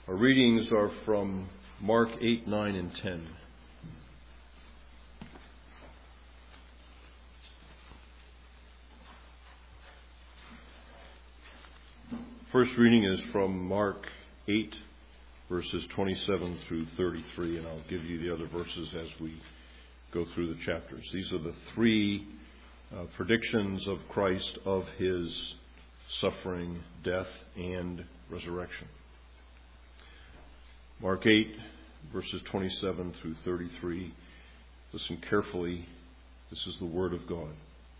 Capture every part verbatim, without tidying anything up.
Our readings are from Mark eight, nine, and ten. First reading is from Mark eight, verses twenty-seven through thirty-three, and I'll give you the other verses as we go through the chapters. These are the three uh, predictions of Christ of his suffering, death, and resurrection. Mark eight, verses twenty-seven through thirty-three. Listen carefully. This is the Word of God.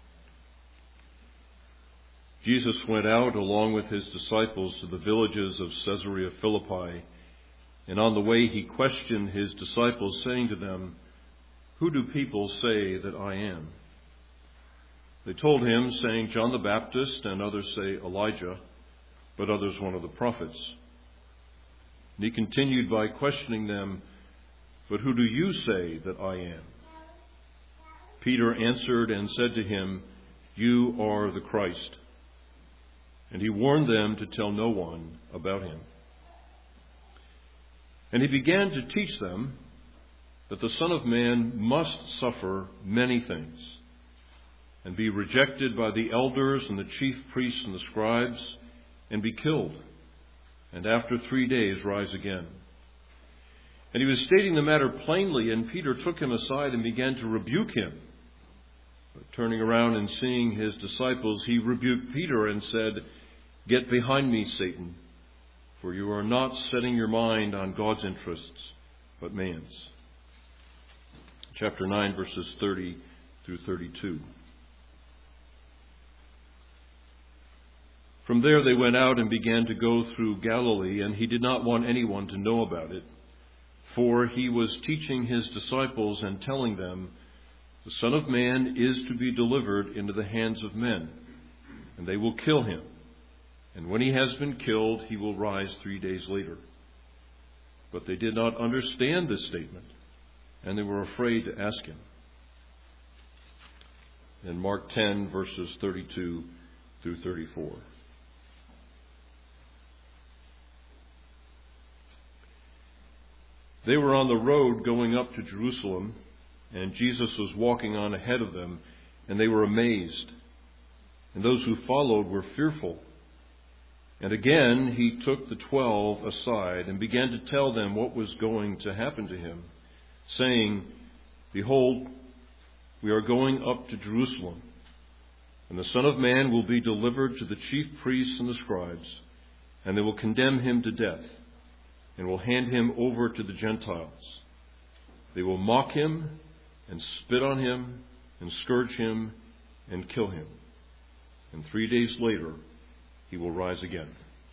Jesus went out along with his disciples to the villages of Caesarea Philippi, and on the way he questioned his disciples, saying to them, "Who do people say that I am?" They told him, saying, "John the Baptist, and others say Elijah, but others one of the prophets." And he continued by questioning them, "But who do you say that I am?" Peter answered and said to him, "You are the Christ." And he warned them to tell no one about him. And he began to teach them that the Son of Man must suffer many things, and be rejected by the elders and the chief priests and the scribes, and be killed, and after three days rise again. And he was stating the matter plainly, and Peter took him aside and began to rebuke him. But turning around and seeing his disciples, he rebuked Peter and said, "Get behind me, Satan, for you are not setting your mind on God's interests, but man's." Chapter nine, verses thirty through thirty-two. From there they went out and began to go through Galilee, and he did not want anyone to know about it, for he was teaching his disciples and telling them, "The Son of Man is to be delivered into the hands of men, and they will kill him. And when he has been killed, he will rise three days later." But they did not understand this statement, and they were afraid to ask him. In Mark ten, verses thirty-two through thirty-four. They were on the road going up to Jerusalem, and Jesus was walking on ahead of them, and they were amazed. And those who followed were fearful. And again he took the twelve aside and began to tell them what was going to happen to him, saying, "Behold, we are going up to Jerusalem, and the Son of Man will be delivered to the chief priests and the scribes, and they will condemn him to death, and will hand him over to the Gentiles. They will mock him and spit on him and scourge him and kill him. And three days later he will rise again."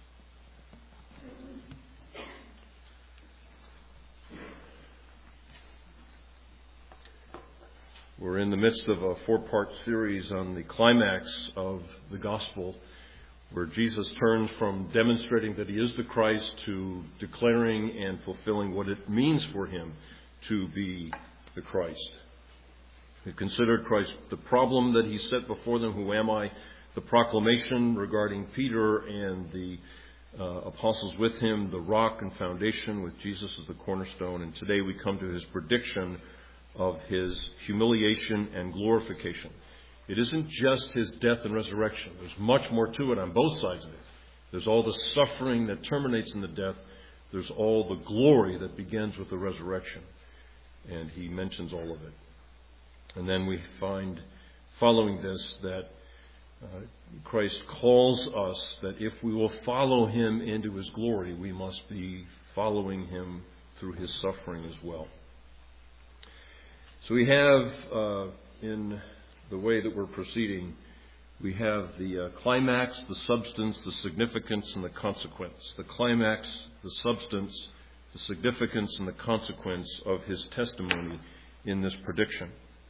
We're in the midst of a four-part series on the climax of the gospel, where Jesus turns from demonstrating that he is the Christ to declaring and fulfilling what it means for him to be the Christ. We've considered Christ the problem that he set before them, "Who am I?" The proclamation regarding Peter and the uh, apostles with him, the rock and foundation with Jesus as the cornerstone. And today we come to his prediction of his humiliation and glorification. It isn't just his death and resurrection. There's much more to it on both sides of it. There's all the suffering that terminates in the death. There's all the glory that begins with the resurrection. And he mentions all of it. And then we find, following this, that uh, Christ calls us that if we will follow him into his glory, we must be following him through his suffering as well. So we have, uh, in the way that we're proceeding, we have the uh, climax, the substance, the significance, and the consequence. The climax, the substance, the significance, and the consequence of his testimony in this prediction.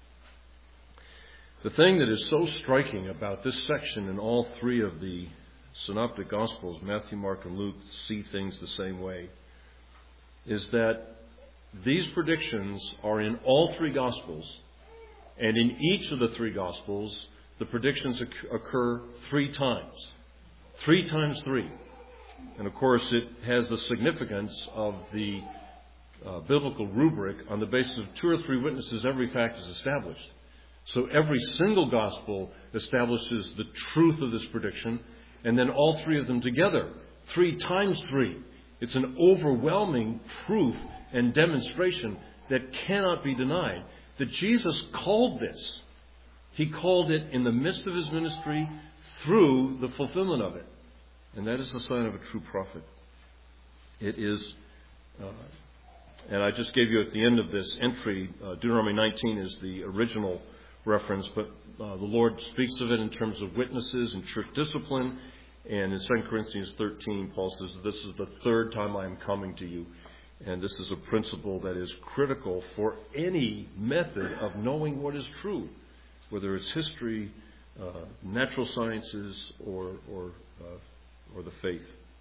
The thing that is so striking about this section in all three of the synoptic gospels, Matthew, Mark, and Luke, see things the same way, is that these predictions are in all three gospels. And in each of the three Gospels, the predictions occur three times. Three times three. And of course, it has the significance of the uh, biblical rubric. On the basis of two or three witnesses, every fact is established. So every single gospel establishes the truth of this prediction, and then all three of them together, three times three. It's an overwhelming proof and demonstration that cannot be denied that Jesus called this. He called it in the midst of his ministry through the fulfillment of it. And that is the sign of a true prophet. It is, uh, and I just gave you at the end of this entry, uh, Deuteronomy nineteen is the original reference, but uh, the Lord speaks of it in terms of witnesses and church discipline. And in Second Corinthians thirteen, Paul says, this is the third time I am coming to you. And this is a principle that is critical for any method of knowing what is true, whether it's history, uh, natural sciences, or or, uh, or the faith.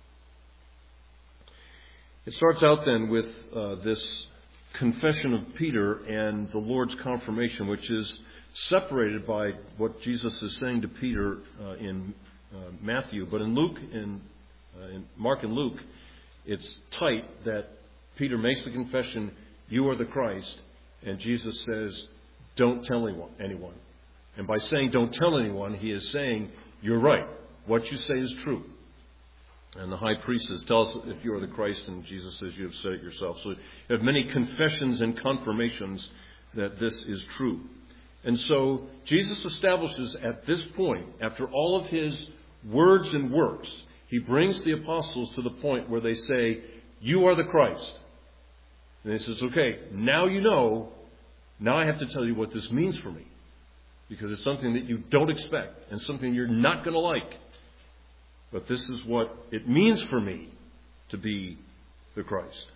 It starts out then with uh, this confession of Peter and the Lord's confirmation, which is separated by what Jesus is saying to Peter uh, in uh, Matthew. But in Luke, in, uh, in Mark and Luke, it's tight that Peter makes the confession, you are the Christ, and Jesus says, don't tell anyone. anyone. And by saying don't tell anyone, he is saying, you're right. What you say is true. And the high priest says, tell us if you are the Christ, and Jesus says, you have said it yourself. So you have many confessions and confirmations that this is true. And so Jesus establishes at this point, after all of his words and works, he brings the apostles to the point where they say, you are the Christ. And he says, okay, now you know, now I have to tell you what this means for me. Because it's something that you don't expect and something you're not going to like. But this is what it means for me to be the Christ.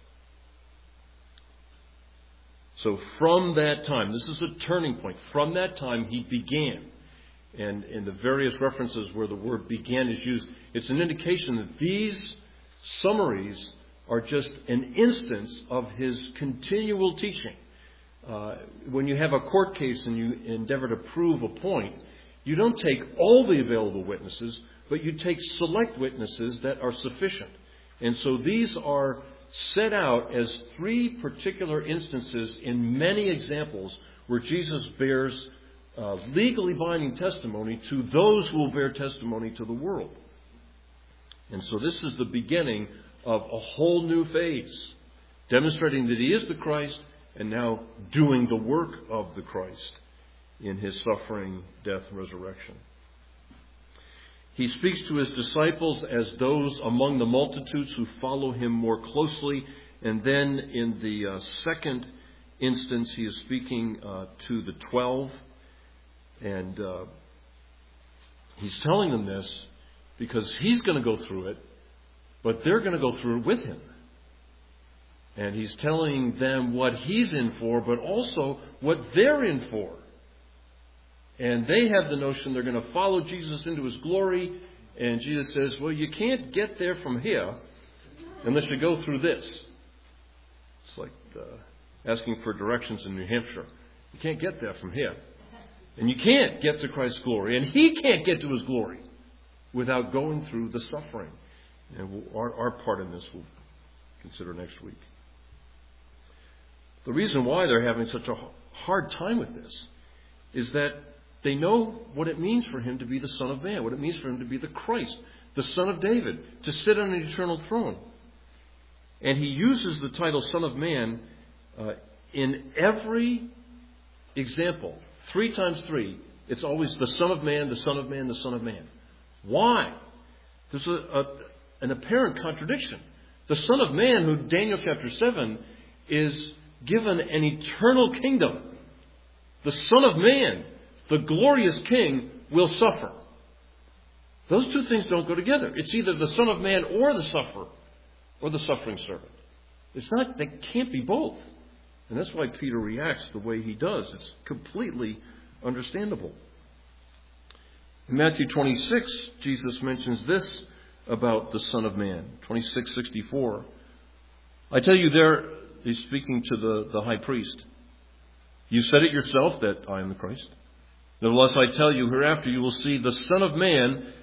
So from that time, this is a turning point. From that time, he began. And in the various references where the word began is used, it's an indication that these summaries are just an instance of his continual teaching. Uh, when you have a court case and you endeavor to prove a point, you don't take all the available witnesses, but you take select witnesses that are sufficient. And so these are set out as three particular instances in many examples where Jesus bears uh, legally binding testimony to those who will bear testimony to the world. And so this is the beginning of a whole new phase, demonstrating that he is the Christ and now doing the work of the Christ in his suffering, death, and resurrection. He speaks to his disciples as those among the multitudes who follow him more closely. And then in the uh, second instance, he is speaking uh, to the twelve. And uh, he's telling them this because he's going to go through it, but they're going to go through it with him. And he's telling them what he's in for, but also what they're in for. And they have the notion they're going to follow Jesus into his glory. And Jesus says, well, you can't get there from here unless you go through this. It's like uh, asking for directions in New Hampshire. You can't get there from here. And you can't get to Christ's glory. And he can't get to his glory without going through the suffering. And we'll, our, our part in this we'll consider next week. The reason why they're having such a hard time with this is that they know what it means for him to be the Son of Man, what it means for him to be the Christ, the Son of David, to sit on an eternal throne. And he uses the title Son of Man uh, in every example. Three times three, it's always the Son of Man, the Son of Man, the Son of Man. Why? There's a, a, an apparent contradiction. The Son of Man, who Daniel chapter seven is given an eternal kingdom. The Son of Man, the glorious King, will suffer. Those two things don't go together. It's either the Son of Man or the sufferer, or the suffering servant. It's not, they can't be both. And that's why Peter reacts the way he does. It's completely understandable. In Matthew twenty-six, Jesus mentions this about the Son of Man. twenty-six sixty-four. I tell you there, he's speaking to the, the high priest. You said it yourself that I am the Christ. Nevertheless, I tell you, hereafter you will see the Son of Man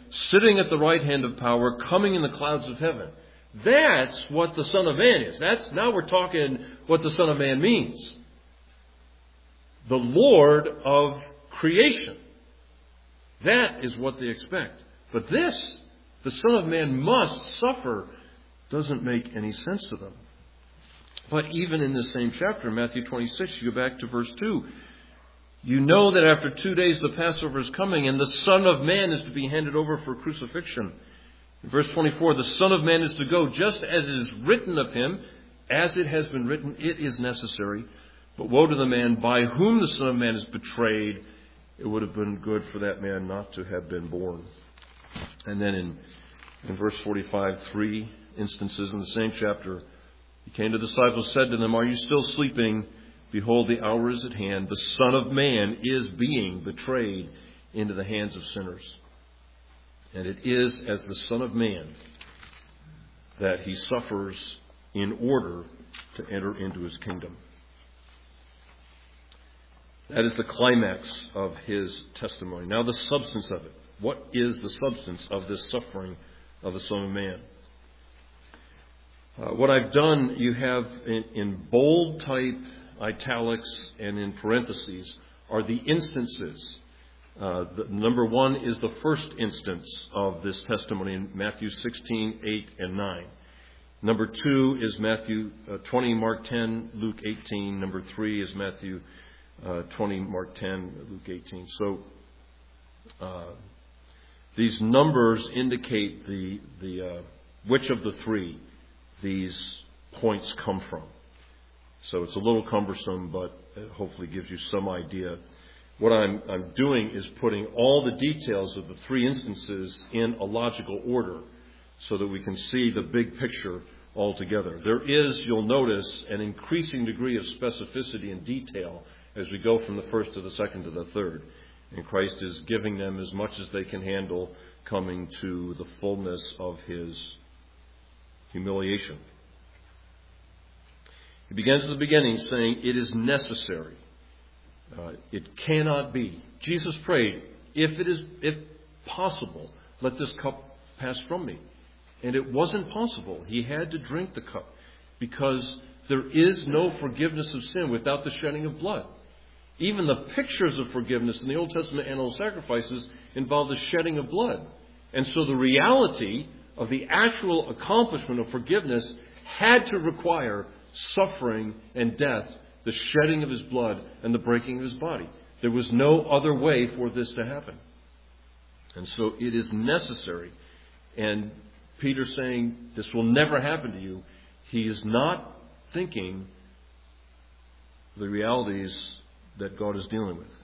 sitting at the right hand of power, coming in the clouds of heaven. That's what the Son of Man is. That's now we're talking what the Son of Man means. The Lord of creation. That is what they expect. But this, the Son of Man must suffer, doesn't make any sense to them. But even in this same chapter, Matthew twenty-six, you go back to verse two. You know that after two days the Passover is coming, and the Son of Man is to be handed over for crucifixion. In verse twenty-four, the Son of Man is to go just as it is written of him, as it has been written, it is necessary. But woe to the man by whom the Son of Man is betrayed. It would have been good for that man not to have been born. And then in, in verse forty-five, three instances in the same chapter. He came to the disciples, said to them, are you still sleeping? Behold, the hour is at hand. The Son of Man is being betrayed into the hands of sinners. And it is as the Son of Man that he suffers in order to enter into his kingdom. That is the climax of his testimony. Now the substance of it. What is the substance of this suffering of the Son of Man? Uh, what I've done, you have in, in bold type, italics, and in parentheses, are the instances. Uh, the, number one is the first instance of this testimony in Matthew sixteen, eight, and nine. Number two is Matthew uh, twenty, Mark ten, Luke eighteen. Number three is Matthew uh, twenty, Mark ten, Luke eighteen. So uh, these numbers indicate the the uh, which of the three these points come from. So it's a little cumbersome, but it hopefully gives you some idea. What I'm, I'm doing is putting all the details of the three instances in a logical order so that we can see the big picture altogether. There is, you'll notice, an increasing degree of specificity and detail as we go from the first to the second to the third. And Christ is giving them as much as they can handle, coming to the fullness of his humiliation. He begins at the beginning saying, it is necessary. Uh, it cannot be. Jesus prayed, if it is if possible, let this cup pass from me. And it wasn't possible. He had to drink the cup because there is no forgiveness of sin without the shedding of blood. Even the pictures of forgiveness in the Old Testament animal sacrifices involve the shedding of blood. And so the reality of the actual accomplishment of forgiveness had to require suffering and death, the shedding of his blood and the breaking of his body. There was no other way for this to happen. And so it is necessary. And Peter saying, this will never happen to you. He is not thinking the realities that God is dealing with.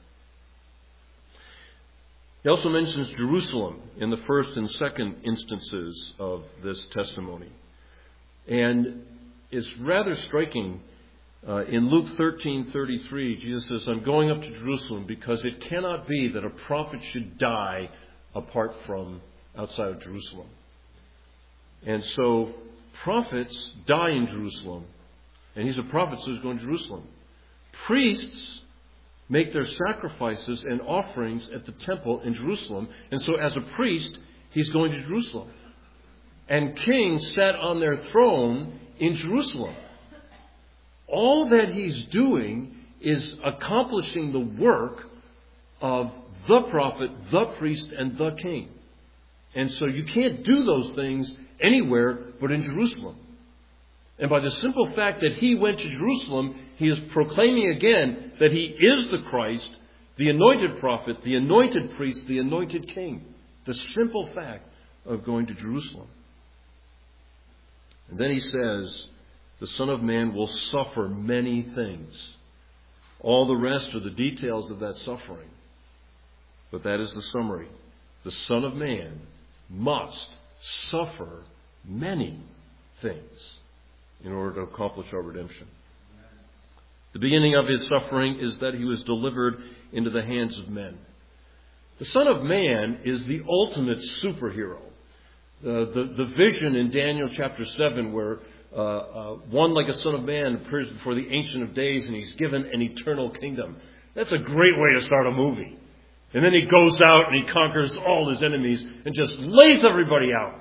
He also mentions Jerusalem in the first and second instances of this testimony. And it's rather striking. Uh, in Luke thirteen thirty-three, Jesus says, I'm going up to Jerusalem because it cannot be that a prophet should die apart from outside of Jerusalem. And so prophets die in Jerusalem. And he's a prophet, so he's going to Jerusalem. Priests make their sacrifices and offerings at the temple in Jerusalem. And so as a priest, he's going to Jerusalem. And kings sat on their throne in Jerusalem. All that he's doing is accomplishing the work of the prophet, the priest, and the king. And so you can't do those things anywhere but in Jerusalem. And by the simple fact that he went to Jerusalem, he is proclaiming again that he is the Christ, the anointed prophet, the anointed priest, the anointed king. The simple fact of going to Jerusalem. And then he says, the Son of Man will suffer many things. All the rest are the details of that suffering. But that is the summary. The Son of Man must suffer many things in order to accomplish our redemption. The beginning of his suffering is that he was delivered into the hands of men. The Son of Man is the ultimate superhero. Uh, the, the vision in Daniel chapter seven where uh, uh, one like a Son of Man appears before the Ancient of Days and he's given an eternal kingdom. That's a great way to start a movie. And then he goes out and he conquers all his enemies and just lays everybody out.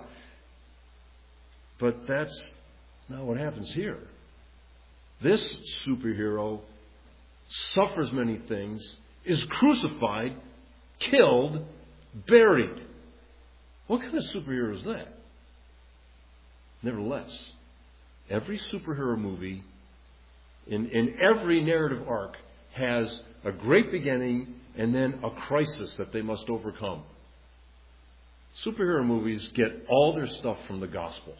But that's not what happens here. This superhero suffers many things, is crucified, killed, buried. What kind of superhero is that? Nevertheless, every superhero movie in, in every narrative arc has a great beginning and then a crisis that they must overcome. Superhero movies get all their stuff from the gospel.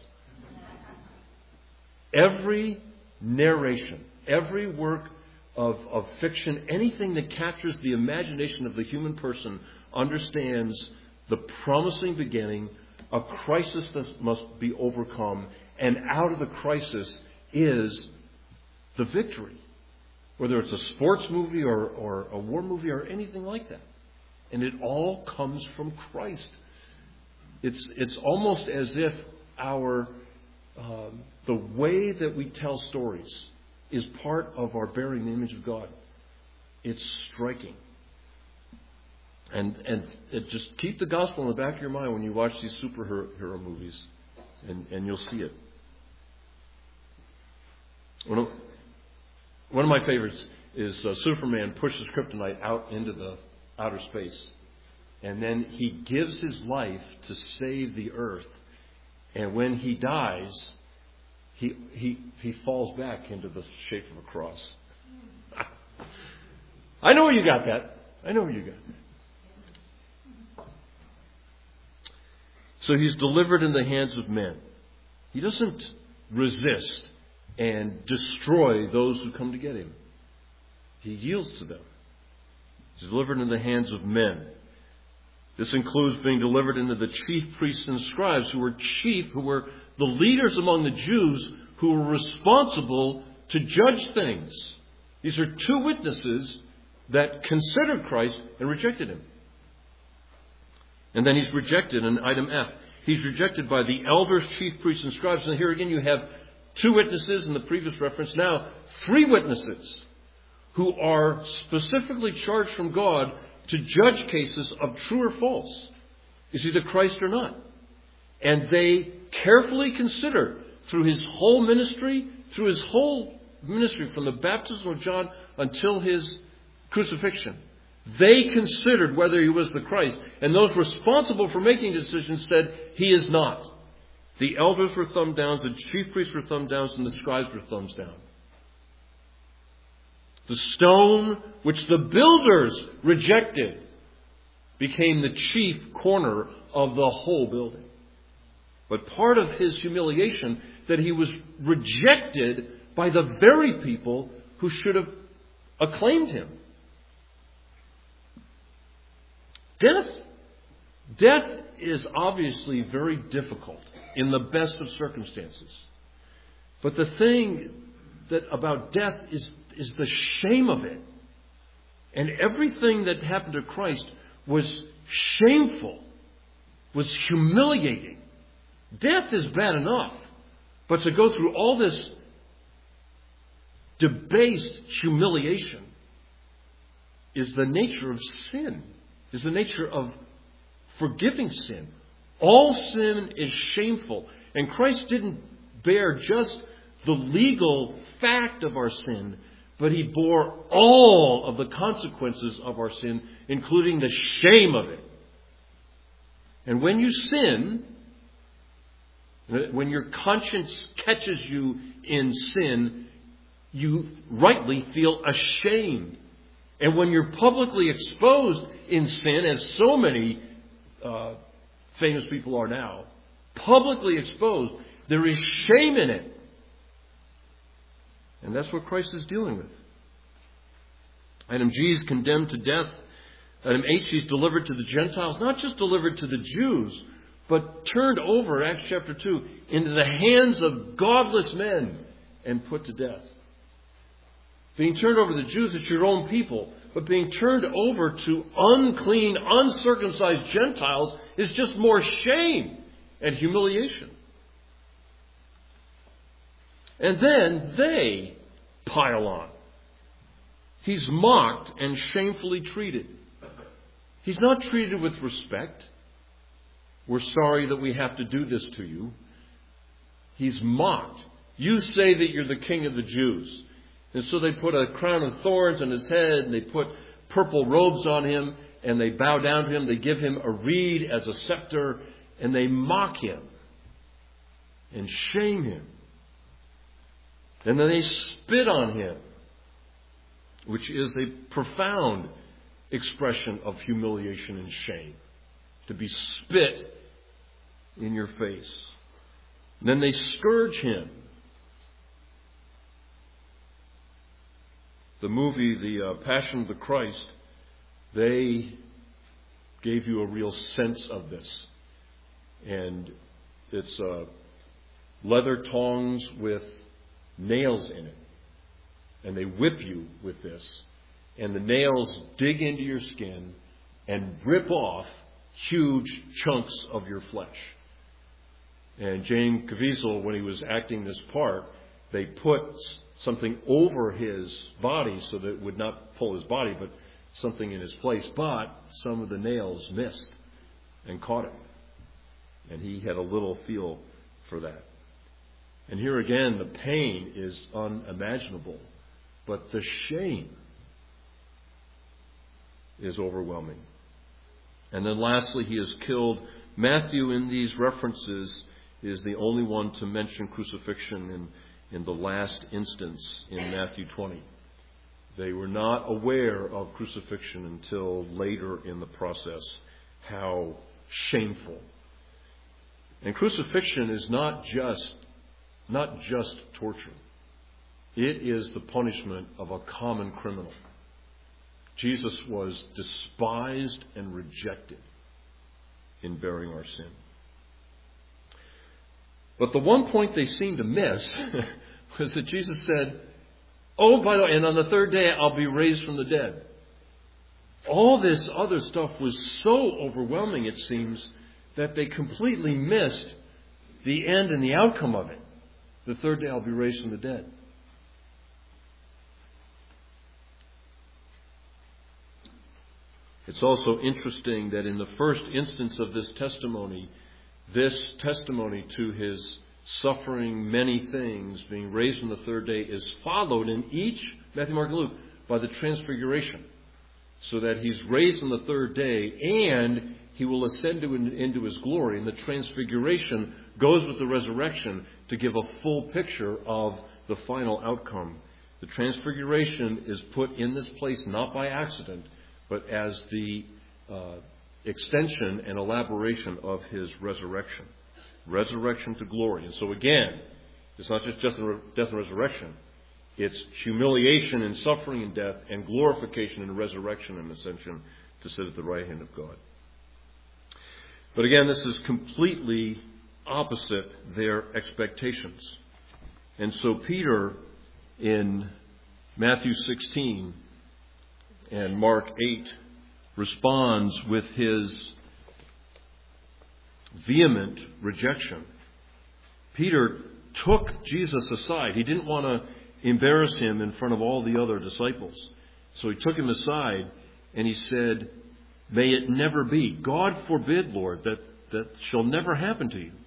Every narration, every work of, of fiction, anything that captures the imagination of the human person understands the promising beginning, a crisis that must be overcome, and out of the crisis is the victory. Whether it's a sports movie or, or a war movie or anything like that. And it all comes from Christ. It's, it's almost as if our um, the way that we tell stories is part of our bearing the image of God. It's striking. And and it just keep the gospel in the back of your mind when you watch these superhero movies, and, and you'll see it. One of, one of my favorites is uh, Superman pushes kryptonite out into the outer space. And then he gives his life to save the earth. And when he dies, he he he falls back into the shape of a cross. I know you got that. I know you got that. So he's delivered in the hands of men. He doesn't resist and destroy those who come to get him. He yields to them. He's delivered in the hands of men. This includes being delivered into the chief priests and scribes, who were chief, who were the leaders among the Jews, who were responsible to judge things. These are two witnesses that considered Christ and rejected him. And then he's rejected in item F. He's rejected by the elders, chief priests, and scribes. And here again you have two witnesses in the previous reference. Now, three witnesses who are specifically charged from God to judge cases of true or false. Is he the Christ or not? And they carefully consider through his whole ministry, through his whole ministry from the baptism of John until his crucifixion. They considered whether he was the Christ. And those responsible for making decisions said, he is not. The elders were thumb downs, the chief priests were thumb downs, and the scribes were thumbs down. The stone which the builders rejected became the chief corner of the whole building. But part of his humiliation, that he was rejected by the very people who should have acclaimed him. Death, death is obviously very difficult in the best of circumstances. But the thing that about death is, is the shame of it. And everything that happened to Christ was shameful, was humiliating. Death is bad enough. But to go through all this debased humiliation is the nature of sin, is the nature of forgiving sin. All sin is shameful. And Christ didn't bear just the legal fact of our sin, but he bore all of the consequences of our sin, including the shame of it. And when you sin, when your conscience catches you in sin, you rightly feel ashamed. And when you're publicly exposed in sin, as so many uh, famous people are now, publicly exposed, there is shame in it. And that's what Christ is dealing with. Item G is condemned to death. Item H, he's delivered to the Gentiles. Not just delivered to the Jews, but turned over, Acts chapter two, into the hands of godless men and put to death. Being turned over to the Jews, it's your own people. But being turned over to unclean, uncircumcised Gentiles is just more shame and humiliation. And then they pile on. He's mocked and shamefully treated. He's not treated with respect. We're sorry that we have to do this to you. He's mocked. You say that you're the king of the Jews. And so they put a crown of thorns on his head, and they put purple robes on him, and they bow down to him. They give him a reed as a scepter, and they mock him and shame him. And then they spit on him, which is a profound expression of humiliation and shame. To be spit in your face. And then they scourge him. The movie, The uh, Passion of the Christ, they gave you a real sense of this. And it's uh, leather tongs with nails in it. And they whip you with this. And the nails dig into your skin and rip off huge chunks of your flesh. And James Caviezel, when he was acting this part, they put something over his body so that it would not pull his body, but something in his place. But some of the nails missed and caught him. And he had a little feel for that. And here again, the pain is unimaginable. But the shame is overwhelming. And then lastly, he is killed. Matthew, in these references, is the only one to mention crucifixion in, in the last instance in Matthew twenty. They were not aware of crucifixion until later in the process. How shameful. And crucifixion is not just, not just torture. It is the punishment of a common criminal. Jesus was despised and rejected in bearing our sin. But the one point they seemed to miss was that Jesus said, oh, by the way, and on the third day I'll be raised from the dead. All this other stuff was so overwhelming, it seems, that they completely missed the end and the outcome of it. The third day I'll be raised from the dead. It's also interesting that in the first instance of this testimony, this testimony to his suffering many things, being raised on the third day, is followed in each, Matthew, Mark, and Luke, by the transfiguration. So that he's raised on the third day and he will ascend to, into his glory. And the transfiguration goes with the resurrection to give a full picture of the final outcome. The transfiguration is put in this place not by accident, but as the uh, extension and elaboration of his resurrection. Resurrection to glory. And so again, it's not just death and resurrection. It's humiliation and suffering and death and glorification and resurrection and ascension to sit at the right hand of God. But again, this is completely opposite their expectations. And so Peter in Matthew sixteen and Mark eight responds with his vehement rejection. Peter took Jesus aside. He didn't want to embarrass him in front of all the other disciples. So he took him aside and he said, may it never be. God forbid, Lord, that, that shall never happen to you.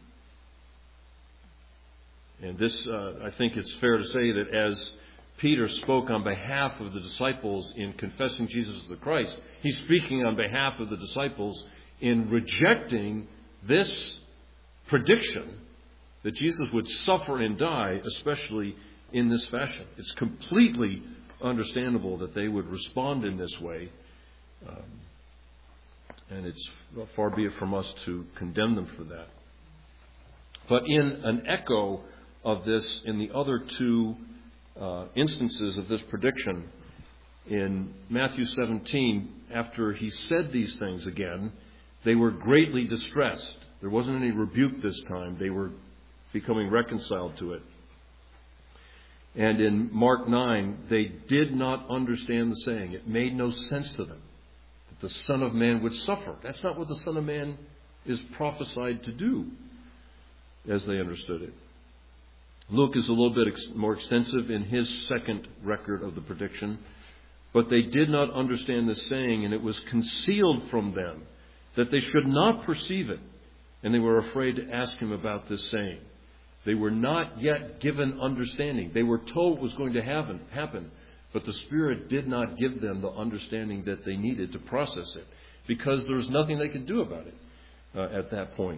And this, uh, I think it's fair to say that as Peter spoke on behalf of the disciples in confessing Jesus as the Christ, he's speaking on behalf of the disciples in rejecting this prediction that Jesus would suffer and die, especially in this fashion. It's completely understandable that they would respond in this way. Um, and it's far be it from us to condemn them for that. But in an echo of this, in the other two uh, instances of this prediction, in Matthew seventeen, after he said these things again, they were greatly distressed. There wasn't any rebuke this time. They were becoming reconciled to it. And in Mark nine, they did not understand the saying. It made no sense to them that the Son of Man would suffer. That's not what the Son of Man is prophesied to do, as they understood it. Luke is a little bit ex- more extensive in his second record of the prediction. But they did not understand the saying, and it was concealed from them, that they should not perceive it. And they were afraid to ask him about this saying. They were not yet given understanding. They were told it was going to happen, happen, but the Spirit did not give them the understanding that they needed to process it, because there was nothing they could do about it uh, at that point.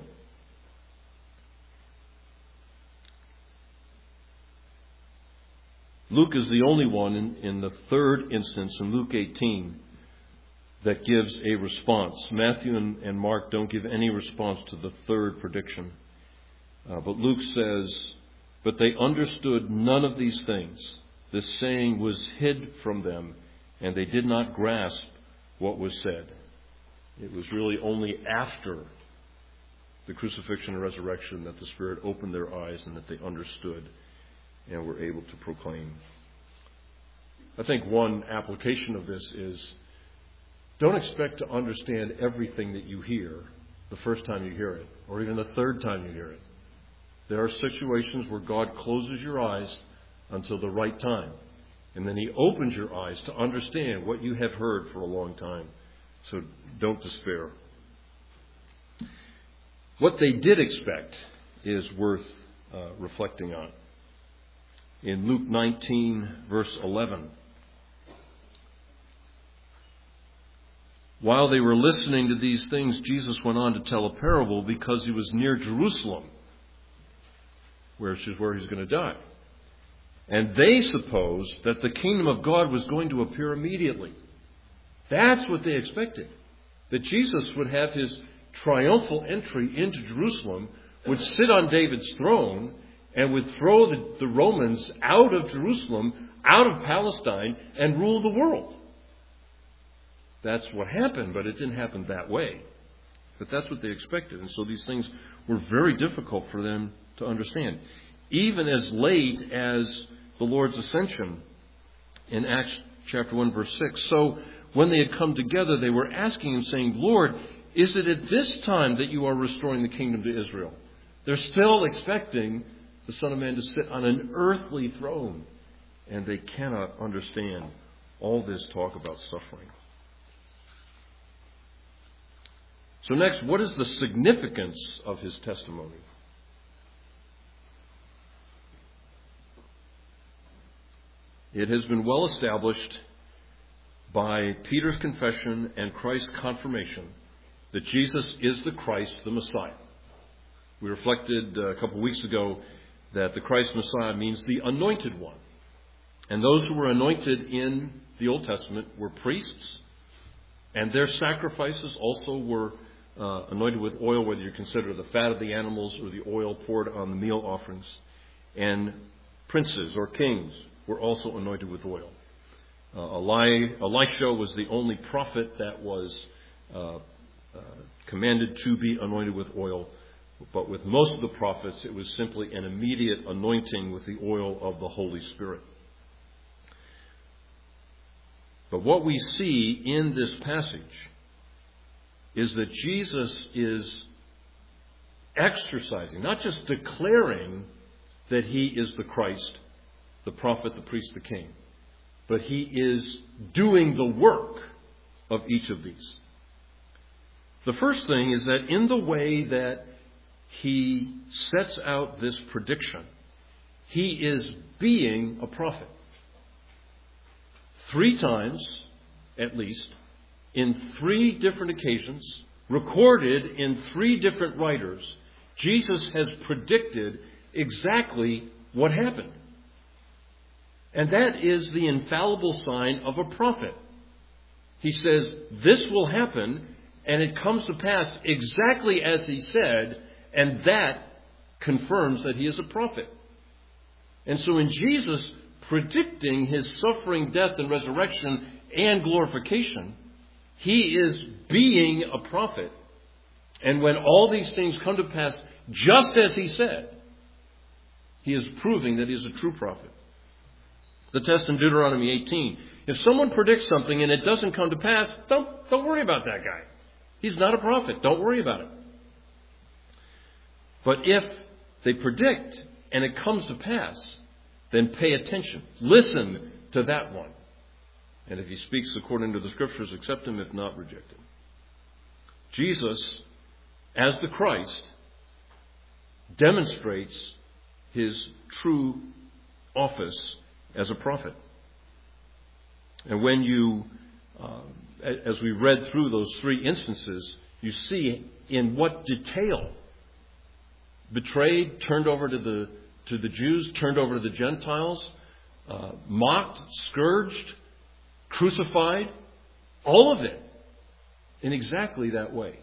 Luke is the only one in, in the third instance in Luke eighteen that gives a response. Matthew and, and Mark don't give any response to the third prediction. Uh, but Luke says, "But they understood none of these things. This saying was hid from them, and they did not grasp what was said." It was really only after the crucifixion and resurrection that the Spirit opened their eyes and that they understood and were able to proclaim. I think one application of this is, don't expect to understand everything that you hear the first time you hear it, or even the third time you hear it. There are situations where God closes your eyes until the right time, and then He opens your eyes to understand what you have heard for a long time. So don't despair. What they did expect is worth uh, reflecting on. In Luke nineteen, verse eleven, while they were listening to these things, Jesus went on to tell a parable because He was near Jerusalem, which is where He's going to die. And they supposed that the kingdom of God was going to appear immediately. That's what they expected. That Jesus would have His triumphal entry into Jerusalem, would sit on David's throne, and would throw the, the Romans out of Jerusalem, out of Palestine, and rule the world. That's what happened, but it didn't happen that way. But that's what they expected. And so these things were very difficult for them to understand. Even as late as the Lord's ascension in Acts chapter one, verse six. So when they had come together, they were asking Him, saying, "Lord, is it at this time that you are restoring the kingdom to Israel?" They're still expecting the Son of Man to sit on an earthly throne. And they cannot understand all this talk about suffering. So next, what is the significance of His testimony? It has been well established by Peter's confession and Christ's confirmation that Jesus is the Christ, the Messiah. We reflected a couple of weeks ago that the Christ Messiah means the anointed one. And those who were anointed in the Old Testament were priests, and their sacrifices also were uh, anointed with oil, whether you consider the fat of the animals or the oil poured on the meal offerings. And princes or kings were also anointed with oil. Uh, Eli- Elisha was the only prophet that was uh, uh, commanded to be anointed with oil. But with most of the prophets, it was simply an immediate anointing with the oil of the Holy Spirit. But what we see in this passage is that Jesus is exercising, not just declaring that He is the Christ, the prophet, the priest, the king, but He is doing the work of each of these. The first thing is that in the way that He sets out this prediction, He is being a prophet. Three times, at least, in three different occasions, recorded in three different writers, Jesus has predicted exactly what happened. And that is the infallible sign of a prophet. He says, this will happen, and it comes to pass exactly as He said, and that confirms that He is a prophet. And so in Jesus predicting His suffering, death, and resurrection and glorification, He is being a prophet. And when all these things come to pass just as He said, He is proving that He is a true prophet. The test in Deuteronomy eighteen. If someone predicts something and it doesn't come to pass, don't, don't worry about that guy. He's not a prophet. Don't worry about it. But if they predict and it comes to pass, then pay attention. Listen to that one. And if he speaks according to the Scriptures, accept him. If not, reject him. Jesus, as the Christ, demonstrates his true office as a prophet. And when you, uh, as we read through those three instances, you see in what detail betrayed, turned over to the to the Jews, turned over to the Gentiles, uh, mocked, scourged, crucified, all of it in exactly that way.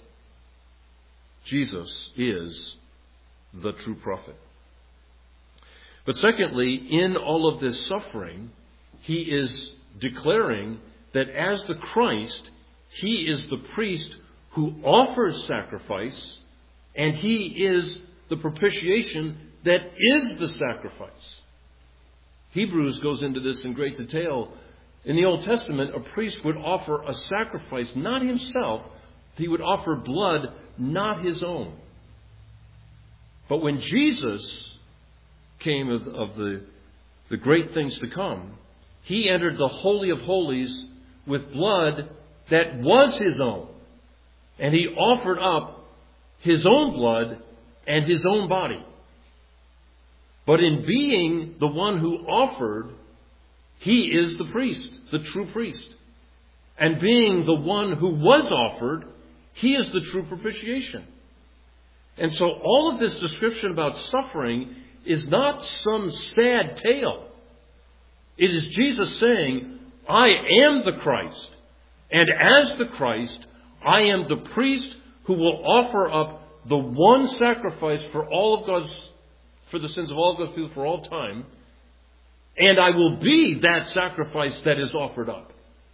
Jesus is the true prophet. But secondly, in all of this suffering, he is declaring that as the Christ, he is the priest who offers sacrifice, and he is the propitiation that is the sacrifice. Hebrews goes into this in great detail. In the Old Testament, a priest would offer a sacrifice, not himself. He would offer blood, not his own. But when Jesus came of, of the, the great things to come, he entered the Holy of Holies with blood that was his own. And he offered up his own blood and his own body. But in being the one who offered, he is the priest, the true priest. And being the one who was offered, he is the true propitiation. And so all of this description about suffering is not some sad tale. It is Jesus saying, I am the Christ. And as the Christ, I am the priest who will offer up the one sacrifice for all of God's, for the sins of all of God's people for all time. And I will be that sacrifice that is offered up.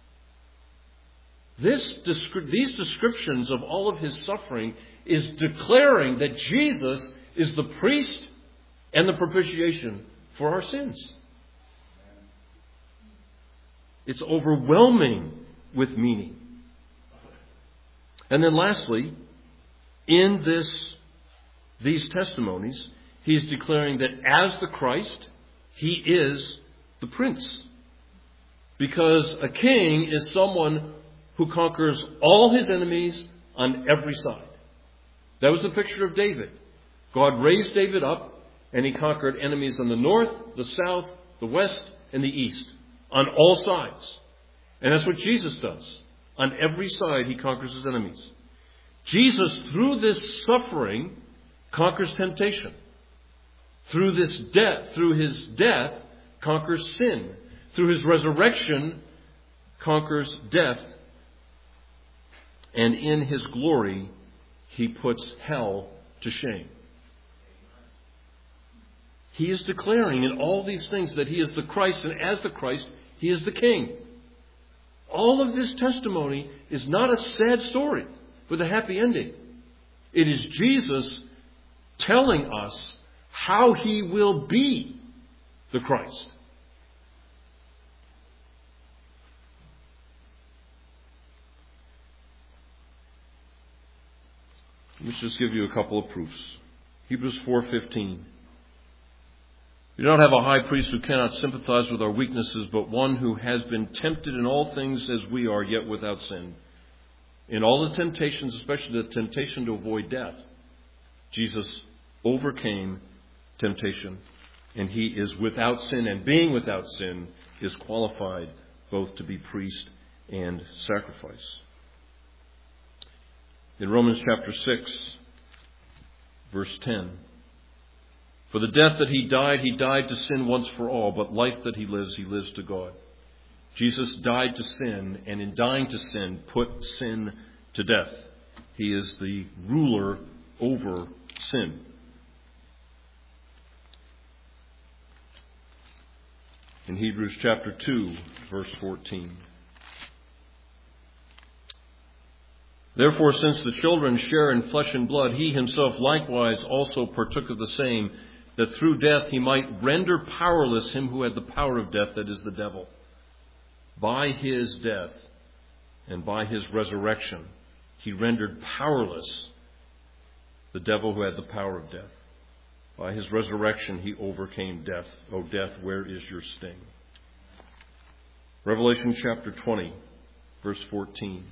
This, these descriptions of all of his suffering is declaring that Jesus is the priest and the propitiation for our sins. It's overwhelming with meaning. And then lastly, in this, these testimonies, he's declaring that as the Christ, he is the prince. Because a king is someone who conquers all his enemies on every side. That was the picture of David. God raised David up, and he conquered enemies on the north, the south, the west, and the east. On all sides. And that's what Jesus does. On every side, he conquers his enemies. Jesus, through this suffering, conquers temptation. Through this death, through his death, conquers sin. Through his resurrection, conquers death. And in his glory, he puts hell to shame. He is declaring in all these things that he is the Christ, and as the Christ, he is the King. All of this testimony is not a sad story with a happy ending. It is Jesus telling us how he will be the Christ. Let me just give you a couple of proofs. Hebrews four fifteen. We don't have a high priest who cannot sympathize with our weaknesses, but one who has been tempted in all things as we are, yet without sin. In all the temptations, especially the temptation to avoid death, Jesus overcame temptation, and he is without sin, and being without sin is qualified both to be priest and sacrifice. In Romans chapter six, verse ten, for the death that he died, he died to sin once for all, but life that he lives, he lives to God. Jesus died to sin, and in dying to sin, put sin to death. He is the ruler over sin. In Hebrews chapter two, verse fourteen. Therefore, since the children share in flesh and blood, he himself likewise also partook of the same, that through death he might render powerless him who had the power of death, that is the devil. By his death and by his resurrection, he rendered powerless the devil who had the power of death. By his resurrection, he overcame death. O death, where is your sting? Revelation chapter twenty, verse fourteen.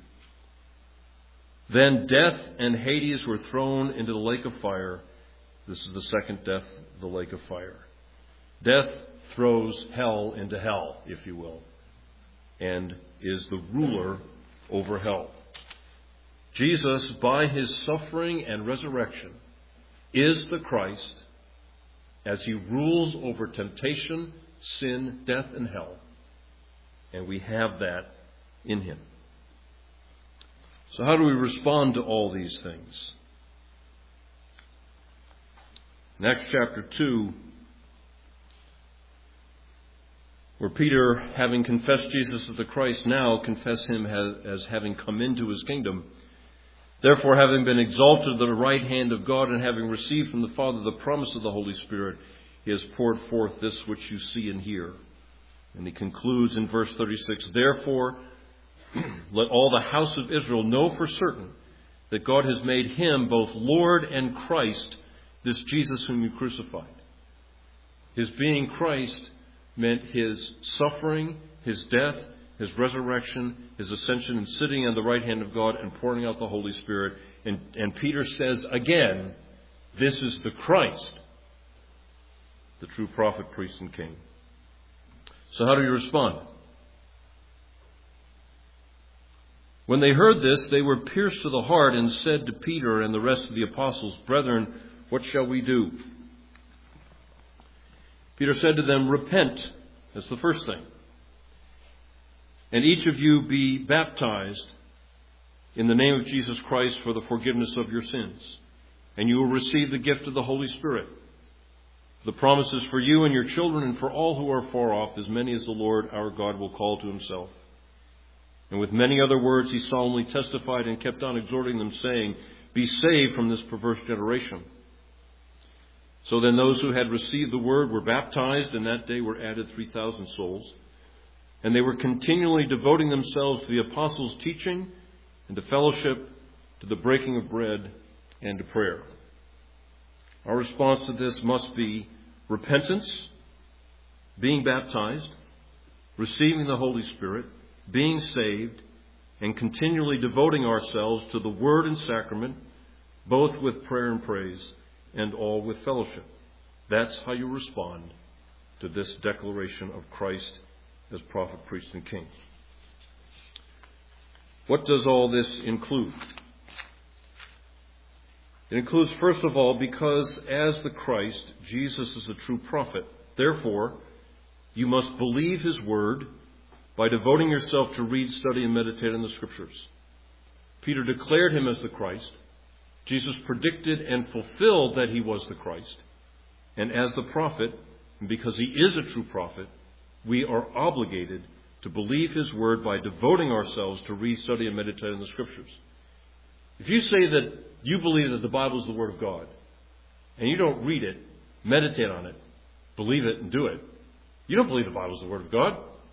Then death and Hades were thrown into the lake of fire. This is the second death, the lake of fire. Death throws hell into hell, if you will, and is the ruler over hell. Jesus, by his suffering and resurrection, is the Christ as he rules over temptation, sin, death, and hell. And we have that in him. So how do we respond to all these things? In Acts chapter two, where Peter, having confessed Jesus as the Christ, now confess him as having come into his kingdom. Therefore, having been exalted to the right hand of God and having received from the Father the promise of the Holy Spirit, he has poured forth this which you see and hear. And he concludes in verse thirty-six, Therefore, let all the house of Israel know for certain that God has made him both Lord and Christ, this Jesus whom you crucified. His being Christ meant his suffering, his death, his resurrection, his ascension, and sitting on the right hand of God and pouring out the Holy Spirit. And, and Peter says again, this is the Christ, the true prophet, priest, and king. So how do you respond? When they heard this, they were pierced to the heart and said to Peter and the rest of the apostles, Brethren, what shall we do? Peter said to them, Repent. That's the first thing. And each of you be baptized in the name of Jesus Christ for the forgiveness of your sins. And you will receive the gift of the Holy Spirit. The promise is for you and your children and for all who are far off, as many as the Lord our God will call to himself. And with many other words he solemnly testified and kept on exhorting them, saying, Be saved from this perverse generation. So then those who had received the word were baptized, and that day were added three thousand souls. And they were continually devoting themselves to the apostles' teaching and to fellowship, to the breaking of bread, and to prayer. Our response to this must be repentance, being baptized, receiving the Holy Spirit, being saved, and continually devoting ourselves to the word and sacrament, both with prayer and praise, and all with fellowship. That's how you respond to this declaration of Christ as prophet, priest, and king. What does all this include? It includes, first of all, because as the Christ, Jesus is a true prophet. Therefore, you must believe his word by devoting yourself to read, study, and meditate on the Scriptures. Peter declared him as the Christ. Jesus predicted and fulfilled that he was the Christ. And as the prophet, and because he is a true prophet, we are obligated to believe his word by devoting ourselves to read, study, and meditate on the Scriptures. If you say that you believe that the Bible is the Word of God, and you don't read it, meditate on it, believe it, and do it, you don't believe the Bible is the Word of God.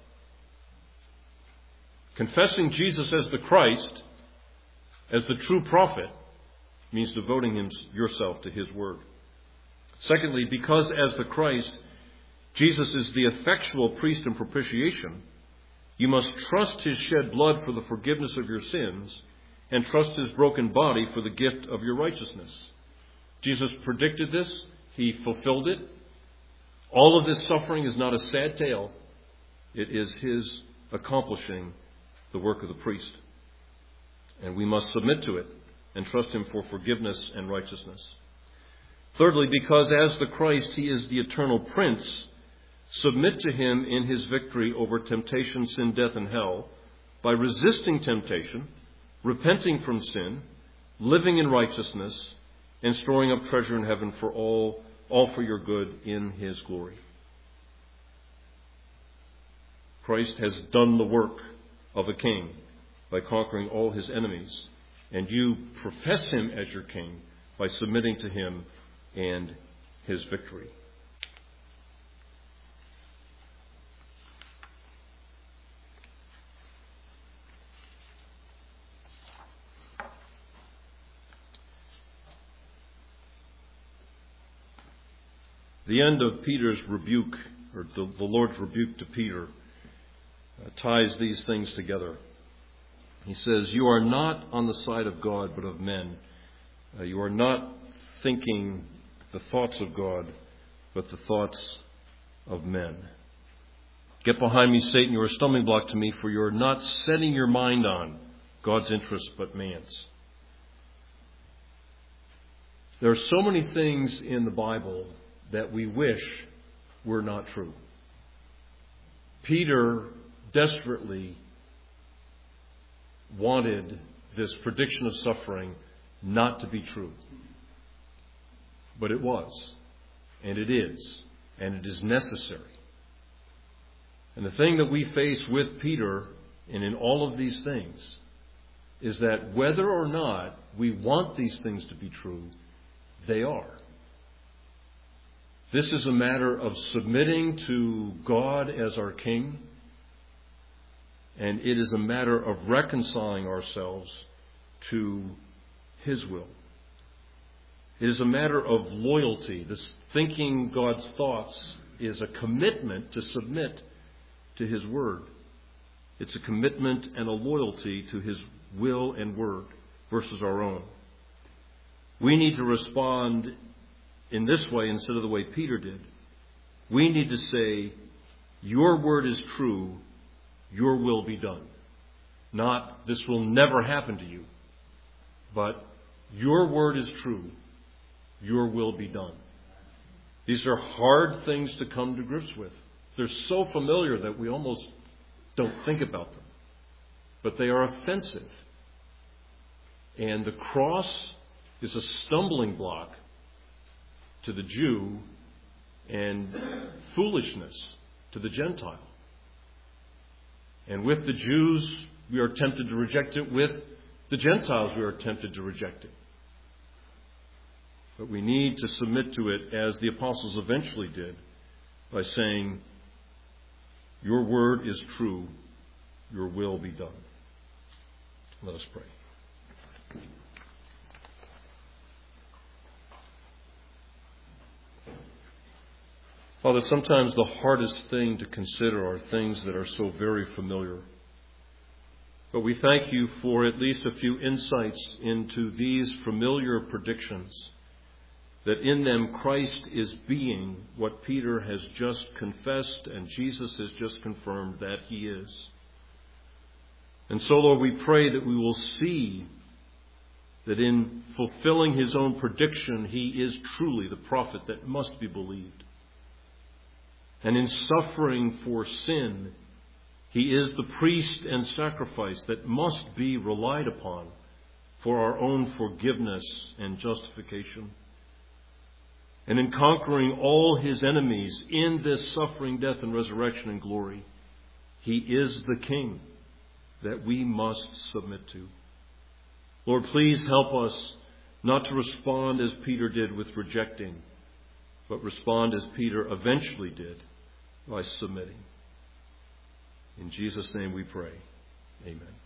Confessing Jesus as the Christ, as the true prophet, means devoting him, yourself to his word. Secondly, because as the Christ, Jesus is the effectual priest in propitiation, you must trust his shed blood for the forgiveness of your sins and trust his broken body for the gift of your righteousness. Jesus predicted this. He fulfilled it. All of this suffering is not a sad tale. It is his accomplishing the work of the priest. And we must submit to it and trust him for forgiveness and righteousness. Thirdly, because as the Christ, he is the eternal prince, submit to him in his victory over temptation, sin, death, and hell by resisting temptation, repenting from sin, living in righteousness, and storing up treasure in heaven for all, all for your good in his glory. Christ has done the work of a king by conquering all his enemies, and you profess him as your king by submitting to him and his victory. The end of Peter's rebuke, or the, the Lord's rebuke to Peter, uh, ties these things together. He says, you are not on the side of God, but of men. Uh, you are not thinking the thoughts of God, but the thoughts of men. Get behind me, Satan. You are a stumbling block to me, for you are not setting your mind on God's interest, but man's. There are so many things in the Bible that we wish were not true. Peter desperately wanted this prediction of suffering not to be true. But it was, and it is, and it is necessary. And the thing that we face with Peter and in all of these things is that whether or not we want these things to be true, they are. This is a matter of submitting to God as our King, and it is a matter of reconciling ourselves to His will. It is a matter of loyalty. This thinking God's thoughts is a commitment to submit to His Word. It's a commitment and a loyalty to His will and Word versus our own. We need to respond in this way instead of the way Peter did. We need to say, your word is true, your will be done. Not, this will never happen to you, but your word is true, your will be done. These are hard things to come to grips with. They're so familiar that we almost don't think about them. But they are offensive. And the cross is a stumbling block to the Jew and foolishness to the Gentile. And with the Jews, we are tempted to reject it. With the Gentiles, we are tempted to reject it. But we need to submit to it as the apostles eventually did by saying, your word is true, your will be done. Let us pray. Father, sometimes the hardest thing to consider are things that are so very familiar. But we thank you for at least a few insights into these familiar predictions, that in them Christ is being what Peter has just confessed and Jesus has just confirmed that He is. And so, Lord, we pray that we will see that in fulfilling His own prediction, He is truly the prophet that must be believed. And in suffering for sin, He is the priest and sacrifice that must be relied upon for our own forgiveness and justification. And in conquering all His enemies in this suffering, death, and resurrection and glory, He is the King that we must submit to. Lord, please help us not to respond as Peter did with rejecting, but respond as Peter eventually did by submitting. In Jesus' name we pray. Amen.